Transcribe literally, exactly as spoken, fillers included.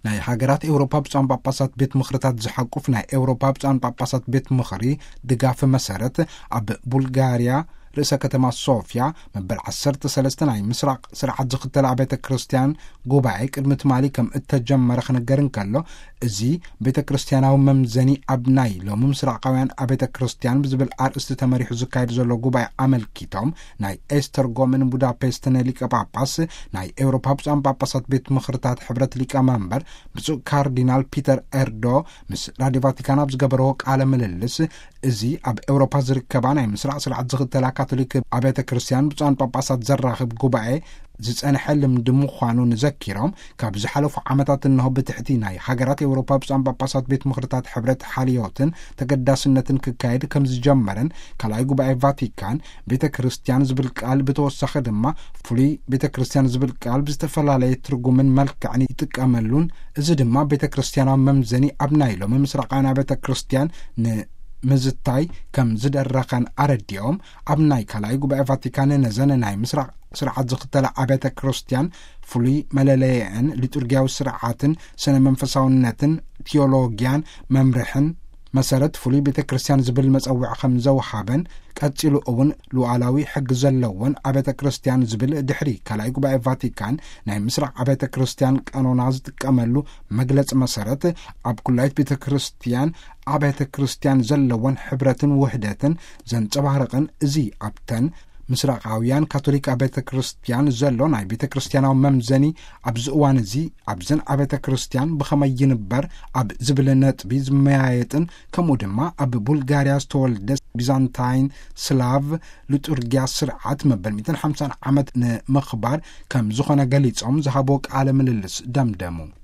ናይ ሃገራት ኤውሮፓ ብጻን ጳጳሳት ቤት ምኽርታት ዝሓቁፍ ናይ ኤውሮፓ ብጻን ጳጳሳት ቤት ምኽሪ ድጋፍ መሰረት ኣብ ቡልጋርያ ርእሰ ከተማ ሶፊያ መበል ዓሰርተ ሰለስተ ናይ ምስራቅ ስርዓት ዝኽተል ቤተ ክርስቲያን ጉባኤ ቅድሚ ትማሊ ከም እተጀመረ ክነገርን ከሎ እዚ ቤተ ክርስቲያናዊ መምዘኒ ኣብ ናይ ሎሚ ምስራቃውያን ቤተ ክርስቲያን ብዝብል አርእስቲ ተመሪሑ ዝካየድ ዘሎ ጉባኤ አመልኪቶም ናይ ኤስተር ጎመን ቡዳፔስት ሊቀ ጳጳስ ናይ ኤውሮፓ ብጻን ጳጳሳት ቤት ምኽርታት ሕብረት ሊቀ መንበር ብፁዕ ካርዲናል ፒተር ኤርዶ ምስ ራድዮ ቫቲካን ኣብ ዝገበረዎ ቃለ ምልልስ እዚ ኣብ ኤውሮፓ ዝርከባ ናይ ምስራቅ ስርዓት ዝኽተል ካቶሊክ አብያተ ክርስቲያን ብጻን ጳጳሳት ዘራኽብ ጉባኤ ዝጸንሐልም ድምዃኑ ንዘኪሮም ካብ ዝሓለፉ ዓመታት እንሆ ብትሕቲ ናይ ሃገራት ኤውሮፓ ብጻን ጳጳሳት ቤት ምኽርታት ሕብረት ሓልዮትን ተገዳስነትን ክካየድ ከም ዝጀመረን ካልኣይ ጉባኤ ቫቲካን ቤተ ክርስቲያን ዝብል ቃል ብተወሳኺ ድማ ፍሉይ ቤተ ክርስቲያን ዝብል ቃል ብዝተፈላለየ ትርጉምን መልክዕን ይጥቀመሉን እዚ ድማ ቤተ ክርስቲያናዊ መምዘኒ ኣብ ናይ ሎሚ ምስራቃውያን ቤተ ክርስቲያን ን ምዝታይ ከም ዝደረኸን አረዲኦም ኣብ ናይ ካልኣይ ጉባኤ ቫቲካን ነዘነ ናይ ምስራቅ ስርዓት ዝኽተል አብያተ ክርስቲያን ፍሉይ መለለየን ሊቱርጊያዊ ስርዓትን ስነ መንፈሳውነትን ቴዎሎጊያን መምርሕን መሰረት ፍሉይ ቤተ ክርስቲያን ዝብል መጸውዕ ከም ዘወሃበን ቀፂሉ እውን ሉዓላዊ ሕጊ ዘለዎን አብያተ ክርስቲያን ዝብል ድሕሪ ካልኣይ ጉባኤ ቫቲካን ናይ ምስራቅ አብያተ ክርስቲያን ቀኖና ዝጥቀመሉ መግለጽ መሰረት ኣብ ኩላይት ቤተ ክርስቲያን አብያተ ክርስቲያን ዘለዎን ሕብረትን ውህደትን ዘንጸባርቕን እዚ ኣብተን ምስራቃውያን ካቶሊክ አብያተ ክርስቲያን ዘሎ ናይ ቤተ ክርስቲያናዊ መምዘኒ ኣብ ዝእዋን እዚ ኣብዘን አብያተ ክርስቲያን ብኸመይ ይንበር ኣብ ዝብል ነጥቢ ዝመያየጥን ከምኡ ድማ ኣብ ቡልጋርያ ዝተወልደ ቢዛንታይን ስላቭ ሊቱርጊያ ስርዓት መበል مئتين وخمسين ዓመት ንምኽባር ከም ዝኾነ ገሊጾም ዝሃቦ ቃለ ምልልስ ደምደሙ